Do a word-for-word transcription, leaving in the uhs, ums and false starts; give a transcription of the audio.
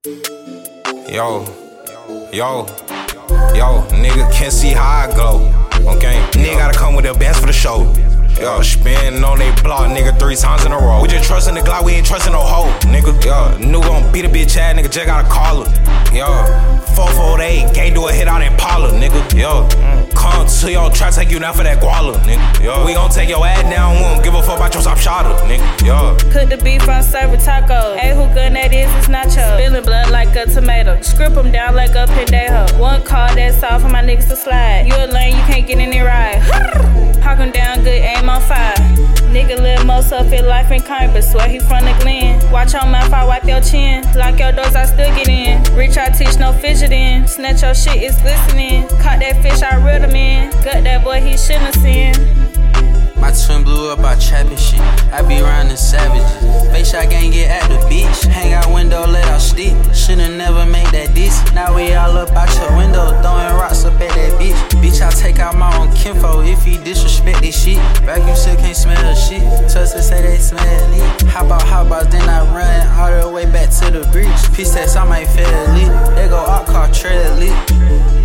Yo, yo, yo, nigga can't see how I go. Okay, nigga gotta come with the best for the show. Yo, spin on they block, nigga, three times in a row. We just trustin' the Glock, we ain't trustin' no hoe, nigga. Yo, new gon' beat a bitch ass, nigga, just gotta call her. Yo, four four eight, can't do a hit out in Impala, nigga. Yo, come to your trap, take you down for that guala, nigga. Yo, we gon' take your ass down, we don't give a fuck about your top shotter, nigga. Yo, cook the beef on server tacos. Hey, who gun that is, it's nacho. Spilling blood like a tomato. Script them down like a pendejo. One call that's all for my niggas to slide. You a lane, you can't get in it right. Hawk him down good, aim on fire. Nigga live most of his life in kind, but swear he from the Glen. Watch your mouth, I wipe your chin. Lock your doors, I still get in. Reach, I teach, no fidgeting. Snatch your shit, it's glistening. Caught that fish, I reeled him in. Gut that boy, he shouldn't have seen. My twin blew up, I trapping shit. I be round the savages. Face shot gang get at the beach. Hang out window, let out stick. Shoulda never made that diss. Now we all up out your window, throwing rocks up at that bitch. Bitch, I take out my own kinfo if he disrespect this shit. Vacuum still can't smell shit. Tussers say they smell it. Hop out, hop out, then I run all the way back to the bridge. Piece test, I might fail lit. They go out car trail lit.